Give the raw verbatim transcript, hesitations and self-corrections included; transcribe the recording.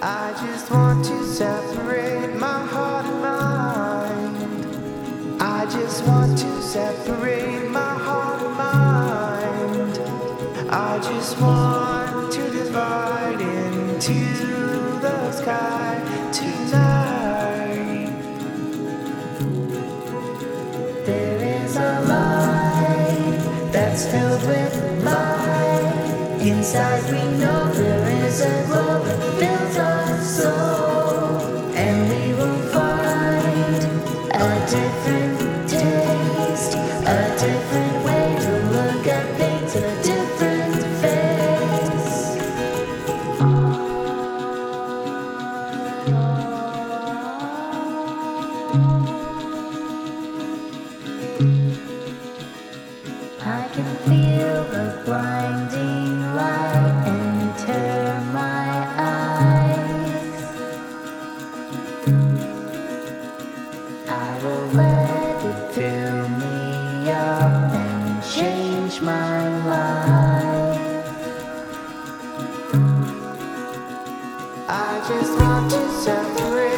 I just want to separate my heart and mind. I just want to separate my heart and mind. I just want to divide into the sky tonight. There is a light that's filled with light. Inside we know there is a glow that fills our soul, and we will find a different taste, a different way to look at things, a different face. I can feel the blinding light enter my eyes. I will let it fill me up and change my life. I just want to separate